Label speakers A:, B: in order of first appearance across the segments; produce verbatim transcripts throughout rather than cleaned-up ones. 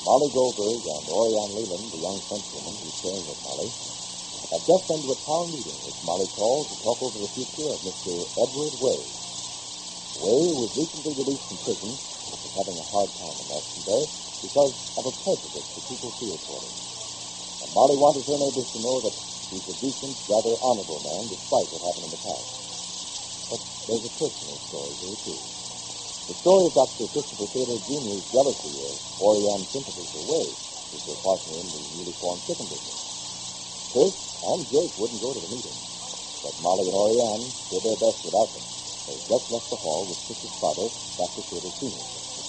A: Molly Goldberg and Orianne Leland, the young Frenchwoman who's staying with Molly, had just been to a town meeting which Molly called to talk over the future of Mister Edward Way. Way was recently released from prison and was having a hard time in Nelson Bay because of a prejudice the people feel for him. And Molly wanted her neighbors to know that he's a decent, rather honorable man despite what happened in the past. But there's a personal story here, too. The story of Doctor Christopher Taylor Junior's jealousy of Orianne's sympathy for Way, who's their partner in the newly formed chicken business. Chris and Jake wouldn't go to the meeting, but Molly and Orianne did their best without them. They just left the hall with Chris's father, Doctor Taylor Senior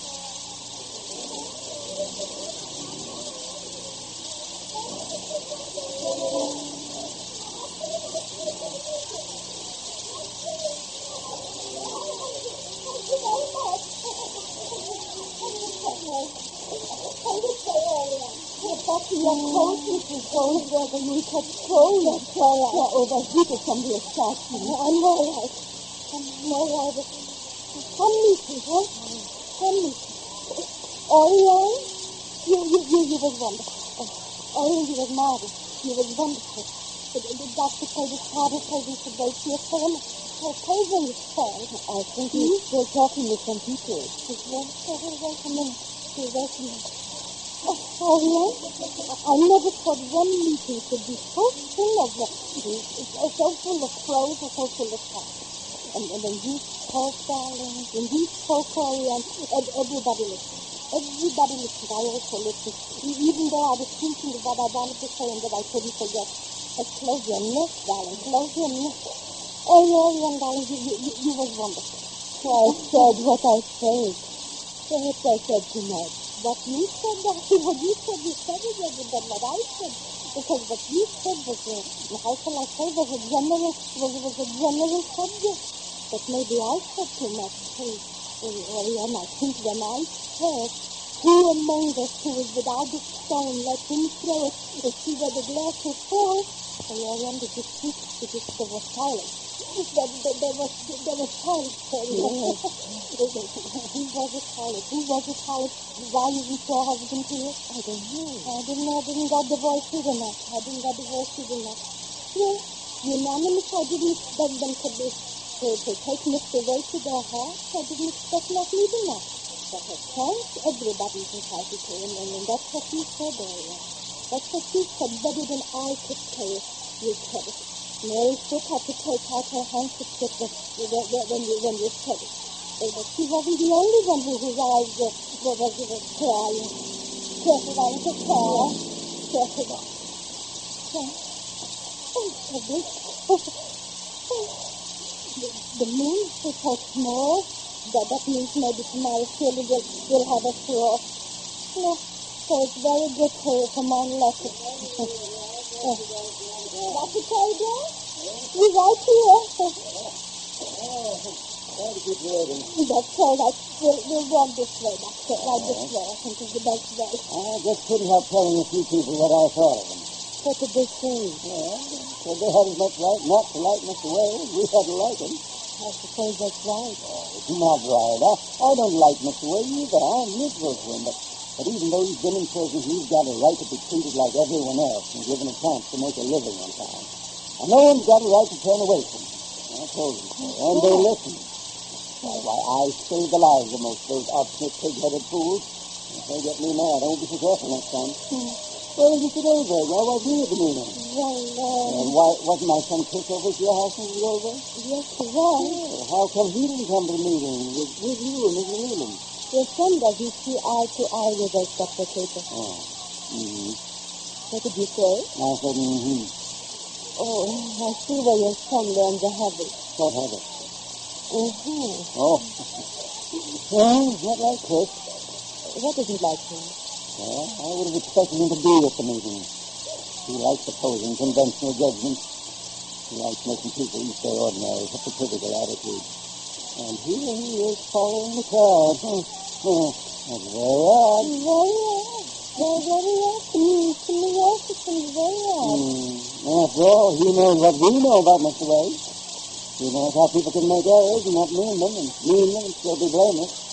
B: Whether you could throw your prayer overheated from the assassin. I'm all right. I'm all right. Come meet me, huh? Come meet me. Orianne, you, you, you, you was wonderful. Orianne, you was marvelous. You was wonderful. The, the doctor told his father told me to wait here for him. I told him his phone. I think he's still talking with some people. He's welcome. Welcome in. He's welcome in. Oh, Orianne, I never thought one meeting could be so full of uh, so full of prose and so full of talk. And, and when you spoke, darling, when you spoke, Orianne, everybody listened. Everybody listened. I also listened. Even though I was thinking of what I wanted to say and that I couldn't forget. But close your neck, darling. Close your neck. Oh, Orianne, darling, you, you, you, you was wonderful. I said what I said. Perhaps I said too much. What you said, Doctor, what you said, you said it better than what I said. Because what you said was, uh, how shall I say, was a general, was, was a general subject. But maybe I said too much. Hey, Orianne, I think when I said, who among us who is without a stone, let him throw it, to see where the glass will fall. Orianne, did you see? Did you see? There was silence. There, there, there was, there was silence, Orianne. Who was it, Hollis? Who was it, Hollis? Why isn't your husband here? I don't know. I didn't know. I didn't got the voice good enough. I didn't got the voice good enough. Yes, unanimous. I didn't expect them to be, to, to take Mister Way to their house. I didn't expect not leaving that. But of course, everybody's entitled to him, and, and that's what you said, Orianne. That's what you said, better than I could say it. You said it. Mary Foot had to take out her handkerchief when, when, when, you, when you said it. But she wasn't the only one who, whose eyes were, were, were, were crying. Careful, I was a cry. Careful, I. Oh, Edward. Oh, oh. The, the moon is so small that that means maybe tomorrow Shirley will, will have a frost. No, so it's very good for, for my letter. Oh. Doctor Taylor? You're right here.
C: Try to keep reading.
B: That's all right. We'll, we'll walk this way, Doctor. Right this way. I think is the best way.
C: I just couldn't help telling a few people what I thought of them.
B: What did they say?
C: Well, said they had as much right not to like Mister Way as we had to like him.
B: I suppose that's right.
C: Oh, it's not right. I, I don't like Mister Way either. I'm neutral to him, but, but even though he's been in prison, he's got a right to be treated like everyone else and given a chance to make a living in town. And no one's got a right to turn away from him. I told them so, and they listened. Why, why, I saved the lives of most of those obstinate, pig-headed fools. If they get me mad, I won't be so careful next time. Hmm. Where was you today, Greg? Why wasn't you at the meeting?
B: Well, uh...
C: And why wasn't my son Chris over at your house when you were over?
B: Yes, he was.
C: Well, how come he didn't come to the meeting with, with you and Mister Leland?
B: Your son doesn't see eye to eye with us, Doctor Taylor.
C: Oh. Mm-hmm.
B: What did you say?
C: I said, mm-hmm.
B: Oh, I see where your son learned the habit.
C: What habit?
B: Mm-hmm.
C: Oh. Well, not like Chris.
B: What isn't like him?
C: Well, I would have expected him to be at the meeting. He likes opposing conventional judgments. He likes making people use their ordinary hypocritical attitude. And here he is following the crowd. Oh, that's very odd.
B: Very odd. Very, very odd. To me, to me also seems very odd.
C: Mm. After all, he knows what we know about Mister Way. He knows how people can make errors and not mean them, and mean them and still be blameless.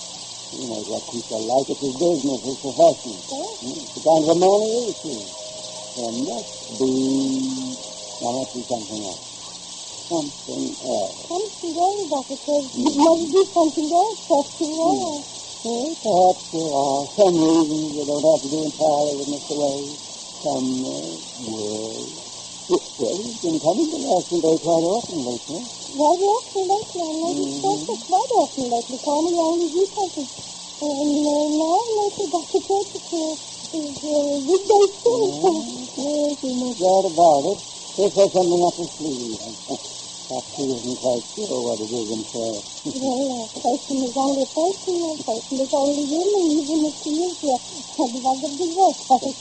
C: You know what people like. It's his business, his profession.
B: Huh?
C: It's the kind of a man he is, too. There must be... There must be something else. Something else.
B: Something else, Doctor says. It must be something else, something else.
C: Well, perhaps there are some reasons you don't have to do entirely with Mister Wade. Some, uh, well... Well, he's been coming to Lansing Bay quite often lately.
B: Quite often lately. I noticed
C: Mm-hmm.
B: that quite often lately. Call me only weekends. And uh, now lately Doctor Church is uh, is, uh, weekday too.
C: Yes, you no doubt about it. He'll say something up his sleeve. Perhaps he isn't quite sure what it is himself.
B: Well, a person is only a person. A person is only human, even if he is uh, a bug of the work. It's I,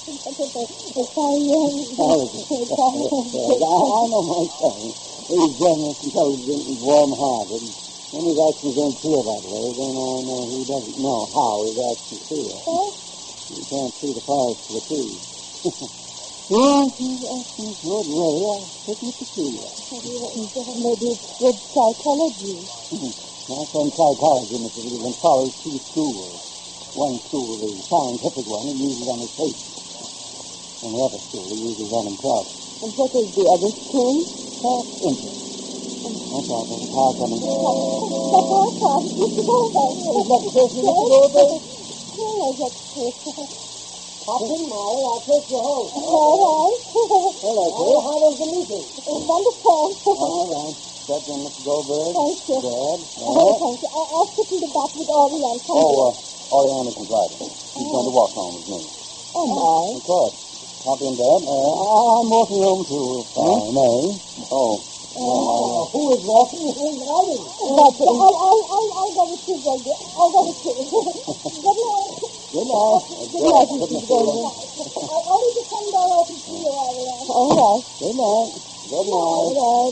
B: uh, it's I,
C: I know my son. He's generous, intelligent, and warm-hearted. When his actions don't feel that way, then I know he doesn't know how his actions feel.
B: Huh?
C: You can't see the forest for the trees. Yes, his actions would really are taking to see that.
B: Maybe it's good psychology.
C: My friend psychology, Mister William, follows two schools. One school, the scientific one, he uses on his patients. And the other school, he uses on himself.
B: And what is the other school?
C: That's interest. That's all, there's a car coming.
B: The car car. Mister Goldberg.
C: Is that the person, Mister Goldberg?
B: Yes, that's it.
C: Hop in, Molly. I'll take you home.
B: All right.
C: Hello, dear. How was the meeting?
B: It's wonderful.
C: All right. Step in, Mister Goldberg.
B: Thank you.
C: Dad.
B: Oh, thank you. I- I'll sit in the back with Orion. Thank you.
A: Oh, uh, Oriana can drive it. She's going to walk home with me.
B: Oh, my.
C: Of course. Hop in, Dad. Uh, I'm walking home, too, if I may.
A: Oh,
C: Uh, who is walking? Who is riding?
B: That's it. I'll, I'll, I'll, I'll go with you, baby. I'll go with you. Good night.
C: Good night.
B: Good night, Missus Goldberg. I'll only the front door open to you, Orion. All right.
C: Good night. Good night.
B: Good night.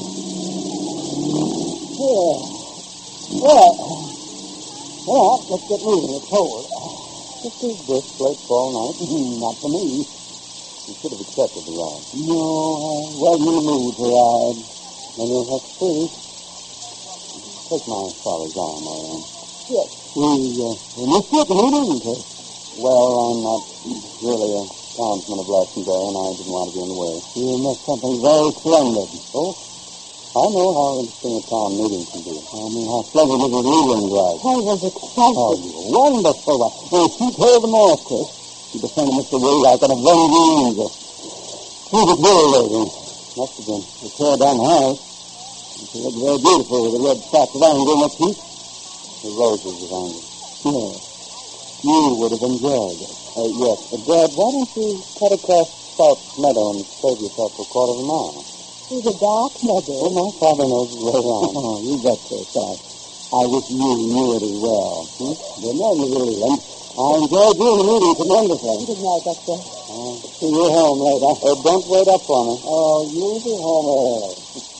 C: Yeah. Well, well, let's get moving. It's cold.
A: this is brisk, late fall night.
C: Not for me.
A: You should have accepted the ride.
C: No, I wasn't in the mood to ride.
A: Then you'll have to please. Take my father's arm, Oriana.
B: Yes.
C: We, uh, we missed it, and we didn't. Uh,
A: Well, I'm not really a townsman of Glastonbury, and I didn't want to be in the way.
C: you missed something very splendid.
A: Oh, I know how interesting a town meeting can be.
C: I mean, how splendid Missus Leland was.
B: I was excited.
C: Oh, wonderful. When she told the master, she defended Mister Wade like an avenging angel. She was exhilarating.
A: Must have been.
C: We tear down the house. She looked very beautiful with the red spots of anger in her cheeks.
A: The roses of anger.
C: Yes. You would have enjoyed it.
A: Uh, yes, but Dad, why don't you cut across South Meadow and save yourself a quarter of a mile?
B: Through the dark meadow.
A: Well, my father knows his way around.
C: Oh, you betcha, son. I wish you knew it as well. Hmm? Good night, Missus Leland. I enjoyed you and the meeting tremendously.
B: Good night, Doctor.
C: Uh, see you home later.
A: Uh, don't wait up for me.
C: Oh, you'll be home early.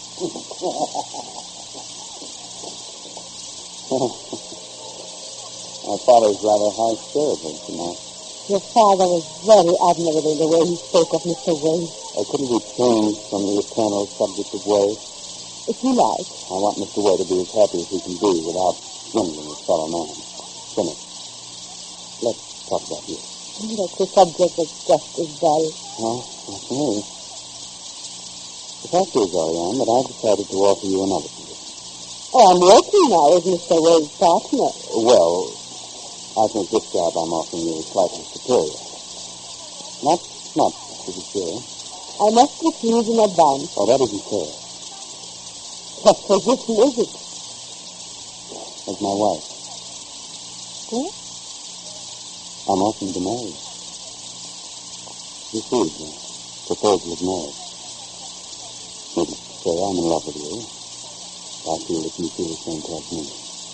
A: My father's rather high-spirited tonight.
B: Your father was very admirable the way he spoke of Mister Wade.
A: Uh, couldn't we change from the eternal subject of Wade?
B: If you like.
A: I want Mister Wade to be as happy as he can be without swindling his fellow man. Finish. Let's talk about you.
B: That's a subject that's just as dull.
A: No, not to me. The fact is, Oriane, that I've decided to offer you another position.
B: Oh, I'm working now as Mister Wade's partner.
A: Well, I think this job I'm offering you is slightly superior. Not much, to be sure.
B: I must refuse in advance.
A: Oh, that isn't fair.
B: What position is it?
A: As my wife,
B: What?
A: I'm offering to marry you. You see, the proposal of marriage. Needless to say, I'm in love with you. I feel that you feel the same towards me.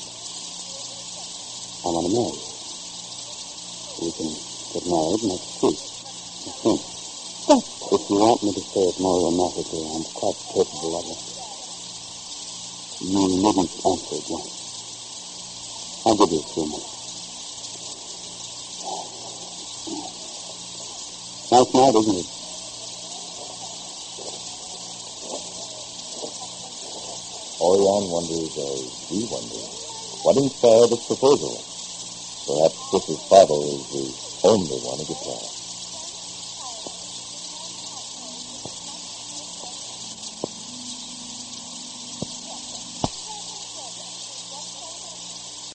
A: I want to marry you. We can get married next week. I think.
B: But
A: If you want me to say it more romantically, I'm quite capable of it. You needn't answer it once. I'll give you a few minutes. Nice night, isn't it?
D: Orion wonders, as we wonder, what inspired this proposal.
A: Perhaps Chris's father is the only one who could tell.